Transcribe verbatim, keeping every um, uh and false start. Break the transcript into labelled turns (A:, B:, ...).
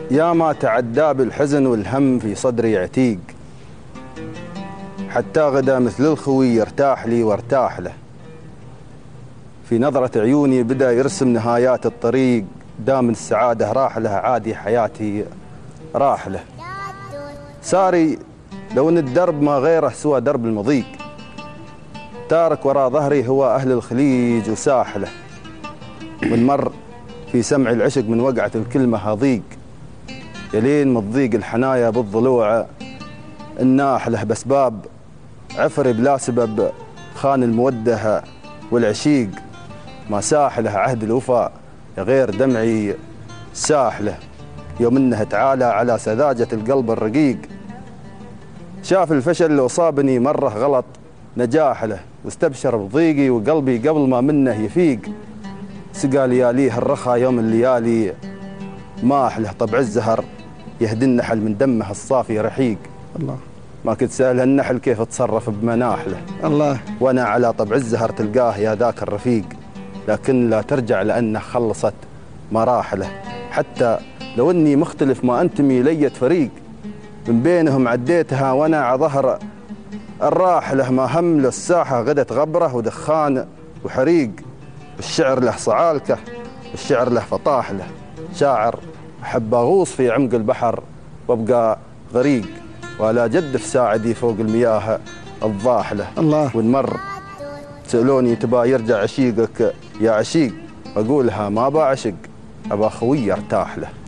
A: يا ما تعدى بالحزن والهم في صدري عتيق، حتى غدا مثل الخوي يرتاح لي وارتاح له. في نظرة عيوني بدأ يرسم نهايات الطريق، دام السعادة راح له عادي حياتي راح له. ساري لو ان الدرب ما غيره سوى درب المضيق، تارك وراء ظهري هو أهل الخليج وساحله. من مر في سمع العشق من وقعة الكلمة هضيق، يلين مضيق الحنايا بالضلوع الناحله. بسباب عفري بلا سبب خان المودة والعشيق، ما ساحله عهد الوفاء غير دمعي ساحله. يوم انه تعالى على سذاجة القلب الرقيق، شاف الفشل اللي أصابني مرة غلط نجاح له، واستبشر بضيقي وقلبي قبل ما منه يفيق. سقى لياليه الرخا يوم الليالي ماح له، طبع الزهر يهدي النحل من دمه الصافي رحيق.
B: الله،
A: ما كنت سأل النحل كيف تصرف بمناحله.
B: الله،
A: وانا على طبع الزهر تلقاه يا ذاك الرفيق، لكن لا ترجع لأنه خلصت مراحله. حتى لو اني مختلف ما انتمي لية فريق، من بينهم عديتها وانا على ظهر الراحله. ما هم له الساحه غدت غبره ودخان وحريق، الشعر له صعالكه الشعر له فطاح له. شاعر احب اغوص في عمق البحر وابقى غريق، ولا جدف ساعدي فوق المياه الضاحله.
B: الله،
A: ونمر سألوني تبا يرجع عشيقك يا عشيق، اقولها ما بعشق ابا خوي ارتاح له.